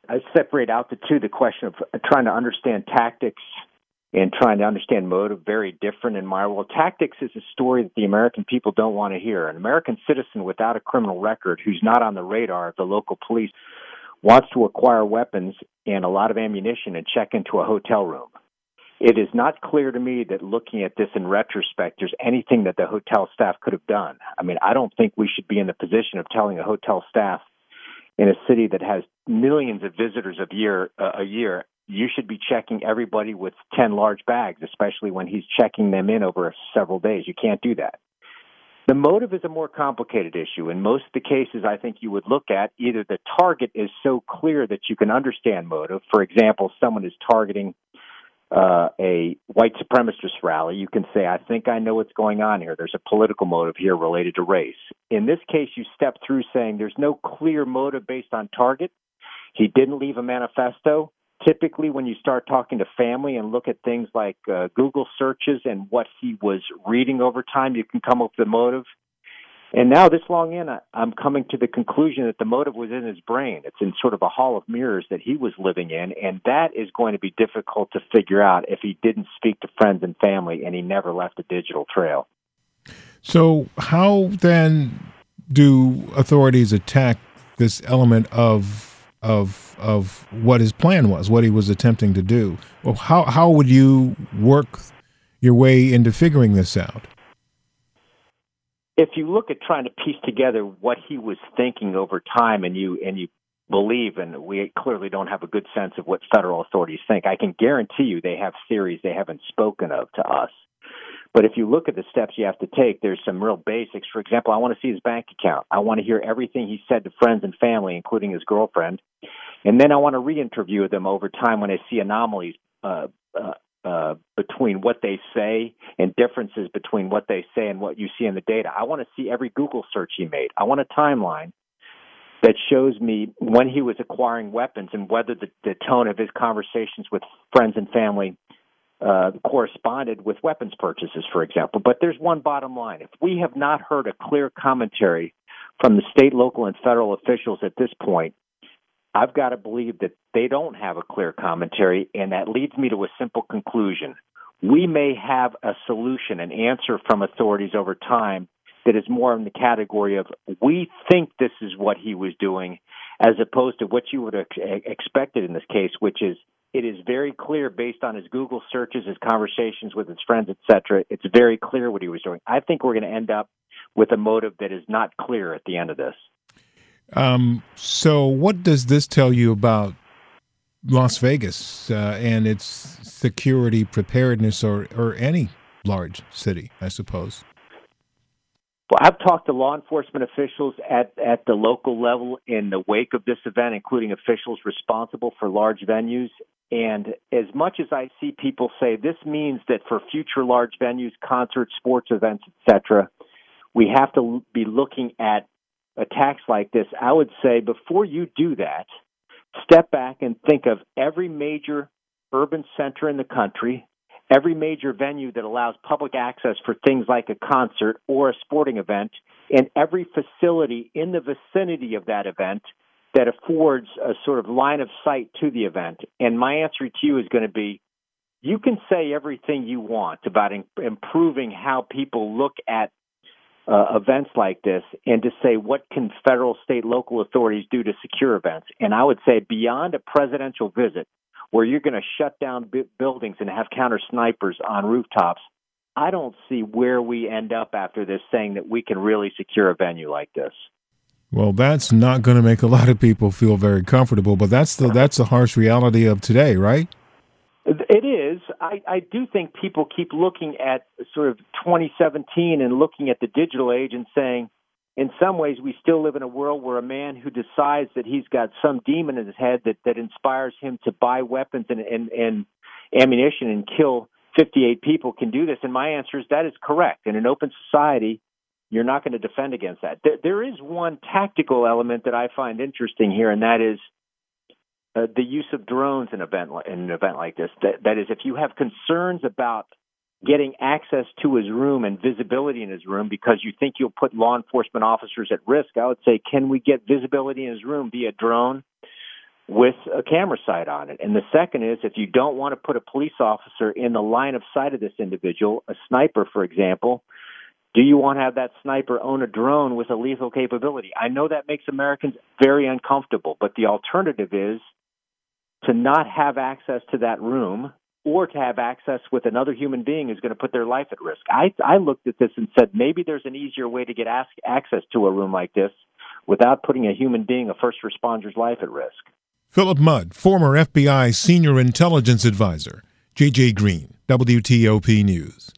I separate out the two. The question of trying to understand tactics and trying to understand motive, very different in my world. Tactics is a story that the American people don't want to hear. An American citizen without a criminal record who's not on the radar of the local police wants to acquire weapons and a lot of ammunition and check into a hotel room. It is not clear to me that looking at this in retrospect, there's anything that the hotel staff could have done. I mean, I don't think we should be in the position of telling a hotel staff in a city that has millions of visitors a year, you should be checking everybody with 10 large bags, especially when he's checking them in over several days. You can't do that. The motive is a more complicated issue. In most of the cases, I think you would look at either the target is so clear that you can understand motive. For example, someone is targeting a white supremacist rally. You can say, I think I know what's going on here. There's a political motive here related to race. In this case, you step through saying there's no clear motive based on target. He didn't leave a manifesto. Typically, when you start talking to family and look at things like Google searches and what he was reading over time, you can come up with a motive. And now, this long in, I'm coming to the conclusion that the motive was in his brain. It's in sort of a hall of mirrors that he was living in, and that is going to be difficult to figure out if he didn't speak to friends and family and he never left a digital trail. So how then do authorities attack this element of what his plan was, what he was attempting to do? Well, how would you work your way into figuring this out? If you look at trying to piece together what he was thinking over time, and you believe, and we clearly don't have a good sense of what federal authorities think, I can guarantee you they have theories they haven't spoken of to us. But if you look at the steps you have to take, there's some real basics. For example, I want to see his bank account. I want to hear everything he said to friends and family, including his girlfriend. And then I want to re-interview them over time when I see anomalies between what they say and differences between what they say and what you see in the data. I want to see every Google search he made. I want a timeline that shows me when he was acquiring weapons and whether the tone of his conversations with friends and family corresponded with weapons purchases, for example. But there's one bottom line. If we have not heard a clear commentary from the state, local, and federal officials at this point, I've got to believe that they don't have a clear commentary, and that leads me to a simple conclusion. We may have a solution, an answer from authorities over time that is more in the category of we think this is what he was doing, as opposed to what you would have expected in this case, which is it is very clear based on his Google searches, his conversations with his friends, etc. It's very clear what he was doing. I think we're going to end up with a motive that is not clear at the end of this. So what does this tell you about Las Vegas and its security preparedness or any large city, I suppose? Well, I've talked to law enforcement officials at the local level in the wake of this event, including officials responsible for large venues. And as much as I see people say this means that for future large venues, concerts, sports events, etc., we have to be looking at attacks like this, I would say before you do that, step back and think of every major urban center in the country, every major venue that allows public access for things like a concert or a sporting event, and every facility in the vicinity of that event that affords a sort of line of sight to the event. And my answer to you is going to be, you can say everything you want about improving how people look at events like this and to say what can federal, state, local authorities do to secure events. And I would say beyond a presidential visit where you're going to shut down buildings and have counter snipers on rooftops, I don't see where we end up after this saying that we can really secure a venue like this. Well, that's not going to make a lot of people feel very comfortable, but that's the harsh reality of today, right? It is. I do think people keep looking at sort of 2017 and looking at the digital age and saying, in some ways, we still live in a world where a man who decides that he's got some demon in his head that inspires him to buy weapons and ammunition and kill 58 people can do this. And my answer is that is correct. In an open society, you're not going to defend against that. There is one tactical element that I find interesting here, and that is the use of drones in an event like this. That is, if you have concerns about getting access to his room and visibility in his room because you think you'll put law enforcement officers at risk, I would say, can we get visibility in his room via drone? with a camera sight on it. And the second is, if you don't want to put a police officer in the line of sight of this individual, a sniper, for example, do you want to have that sniper own a drone with a lethal capability? I know that makes Americans very uncomfortable, but the alternative is to not have access to that room or to have access with another human being who's going to put their life at risk. I looked at this and said, maybe there's an easier way to get access to a room like this without putting a human being, a first responder's life at risk. Philip Mudd, former FBI Senior Intelligence Advisor. J.J. Green, WTOP News.